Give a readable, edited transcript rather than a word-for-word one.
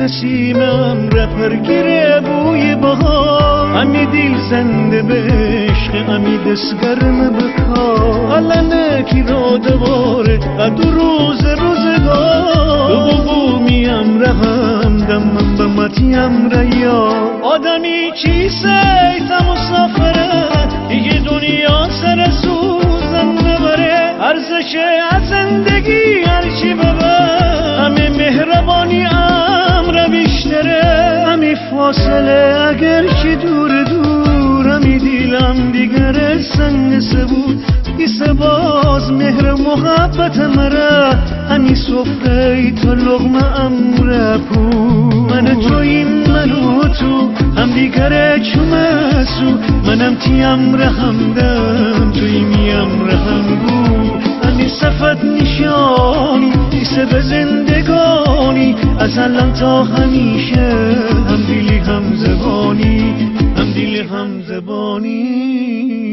نسیمم رپرگیره بوی بهار، همی دیل زنده به عشق همی دستگرم بکار، علنه کی را دواره قد روز روزگار، بو میم رهم دمم به متیم ریا، آدمی چی سیتا مسافره دیگه دنیا سر سوزن نبره، ارزش از زندگی هرچی ببر، همه مهربانی امر بیشتره، همی فاصله اگر چی دور دور، همی دیلم دیگر سنگ سبود، ایسه باز مهر محبت مره، همی صفره تا لغمه امره پود، من تویم منو تو هم دیگر چومه سو، منم تیم رهم دم توی میم رهم بود، همی صفت نشانی ایسه به زندگانی، از الان تا همیشه هم دیلی هم زبانی، هم دیلی هم زبانی.